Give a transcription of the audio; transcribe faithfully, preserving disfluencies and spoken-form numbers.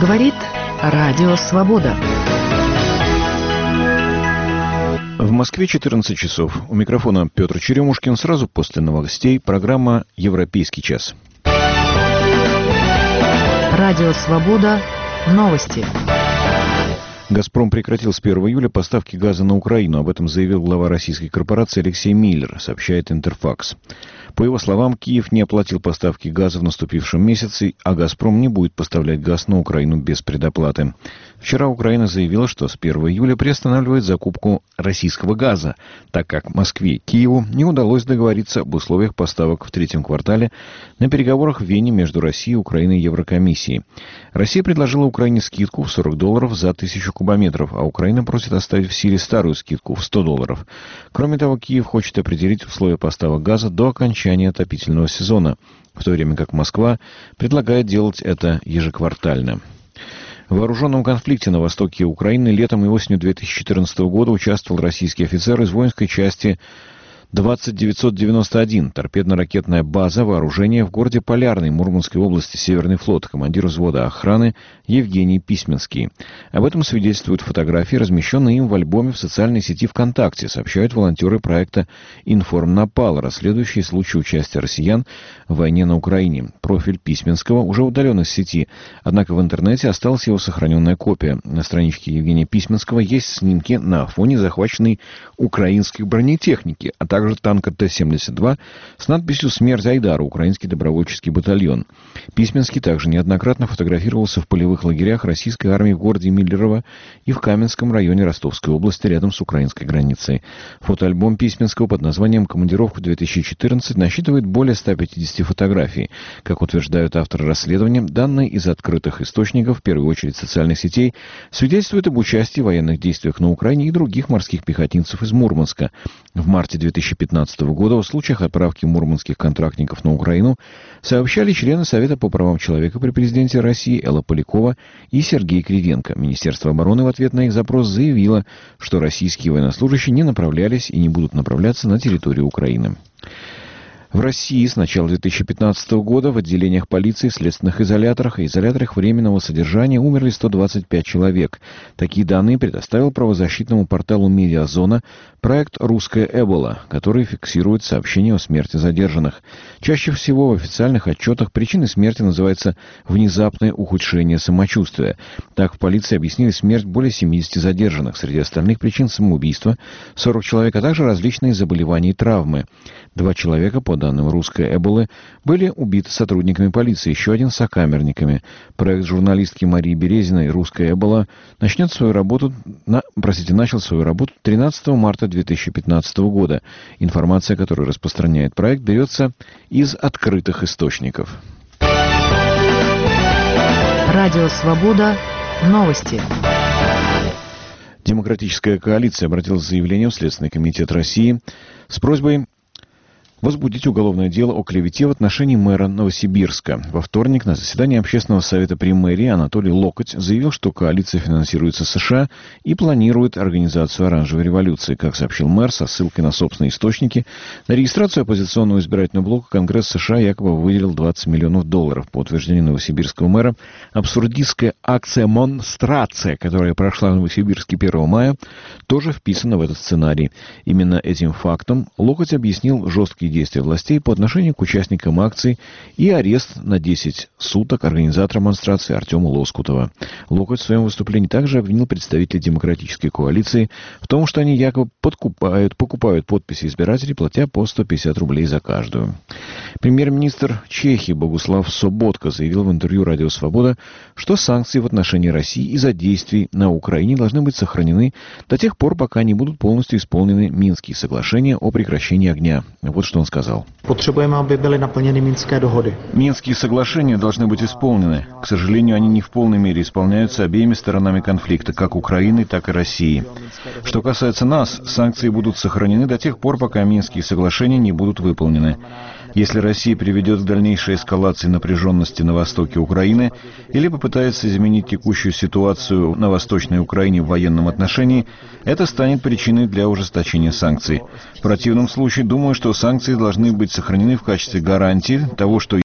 Говорит Радио Свобода. В Москве четырнадцать часов. У микрофона Петр Черемушкин. Сразу после новостей программа «Европейский час». Радио Свобода. Новости. «Газпром» прекратил с первого июля поставки газа на Украину. Об этом заявил глава российской корпорации Алексей Миллер, сообщает Интерфакс. По его словам, Киев не оплатил поставки газа в наступившем месяце, а «Газпром» не будет поставлять газ на Украину без предоплаты. Вчера Украина заявила, что с первого июля приостанавливает закупку российского газа, так как Москве и Киеву не удалось договориться об условиях поставок в третьем квартале на переговорах в Вене между Россией, Украиной и Еврокомиссией. Россия предложила Украине скидку в сорок долларов за тысячу кубометров, а Украина просит оставить в силе старую скидку в сто долларов. Кроме того, Киев хочет определить условия поставок газа до окончания отопительного сезона, в то время как Москва предлагает делать это ежеквартально. В вооруженном конфликте на востоке Украины летом и осенью две тысячи четырнадцатого года участвовал российский офицер из воинской части двадцать девятьсот девяносто один, торпедно-ракетная база вооружения в городе Полярный Мурманской области, Северный флот, командир взвода охраны Евгений Письменский. Об этом свидетельствуют фотографии, размещенные им в альбоме в социальной сети ВКонтакте, сообщают волонтеры проекта «Информнапал», расследующие случаи участия россиян в войне на Украине. Профиль Письменского уже удален из сети, однако в интернете осталась его сохраненная копия. На страничке Евгения Письменского есть снимки на фоне захваченной украинской бронетехники, а также также танка Т семьдесят два с надписью «Смерть Айдару», украинский добровольческий батальон. Письменский также неоднократно фотографировался в полевых лагерях российской армии в городе Миллерово и в Каменском районе Ростовской области рядом с украинской границей. Фотоальбом Письменского под названием «Командировка две тысячи четырнадцать» насчитывает более ста пятидесяти фотографий. Как утверждают авторы расследования, данные из открытых источников, в первую очередь социальных сетей, свидетельствуют об участии в военных действиях на Украине и других морских пехотинцев из Мурманска. В марте две тысячи пятнадцатого года в случаях отправки мурманских контрактников на Украину сообщали члены Совета по правам человека при президенте России Элла Полякова и Сергей Кривенко. Министерство обороны в ответ на их запрос заявило, что российские военнослужащие не направлялись и не будут направляться на территорию Украины. В России с начала две тысячи пятнадцатого года в отделениях полиции, следственных изоляторах и изоляторах временного содержания умерли сто двадцать пять человек. Такие данные предоставил правозащитному порталу «Медиазона» проект «Русская Эбола», который фиксирует сообщения о смерти задержанных. Чаще всего в официальных отчетах причиной смерти называется внезапное ухудшение самочувствия. Так, в полиции объяснили смерть более семидесяти задержанных. Среди остальных причин самоубийства сорок человек, а также различные заболевания и травмы. Два человека, по данным «Русской Эболы», были убиты сотрудниками полиции, еще один — сокамерниками. Проект журналистки Марии Березиной «Русская Эбола» начнет свою работу, на, простите, начал свою работу тринадцатого марта две тысячи пятнадцатого года. Информация, которую распространяет проект, берется из открытых источников. Радио «Свобода». Новости. Демократическая коалиция обратилась с заявлением в Следственный комитет России с просьбой возбудить уголовное дело о клевете в отношении мэра Новосибирска. Во вторник на заседании Общественного совета при мэрии Анатолий Локоть заявил, что коалиция финансируется США и планирует организацию оранжевой революции. Как сообщил мэр со ссылкой на собственные источники, на регистрацию оппозиционного избирательного блока Конгресс США якобы выделил двадцать миллионов долларов. По утверждению новосибирского мэра, абсурдистская акция «Монстрация», которая прошла в Новосибирске первого мая, тоже вписана в этот сценарий. Именно этим фактом Локоть объяснил жесткие действия властей по отношению к участникам акций и арест на десять суток организатора монстрации Артема Лоскутова. Локоть в своем выступлении также обвинил представителей демократической коалиции в том, что они якобы подкупают, покупают подписи избирателей, платя по сто пятьдесят рублей за каждую. Премьер-министр Чехии Богуслав Соботко заявил в интервью «Радио Свобода», что санкции в отношении России из-за действий на Украине должны быть сохранены до тех пор, пока не будут полностью исполнены Минские соглашения о прекращении огня. Вот что он сказал. Потребуем, aby byly наполнены Минские договори. Минские соглашения должны быть исполнены. К сожалению, они не в полной мере исполняются обеими сторонами конфликта, как Украиной, так и Россией. Что касается нас, санкции будут сохранены до тех пор, пока Минские соглашения не будут выполнены. Если Россия приведет к дальнейшей эскалации напряженности на востоке Украины или попытается изменить текущую ситуацию на Восточной Украине в военном отношении, это станет причиной для ужесточения санкций. В противном случае, думаю, что санкции должны быть сохранены в качестве гарантии того, что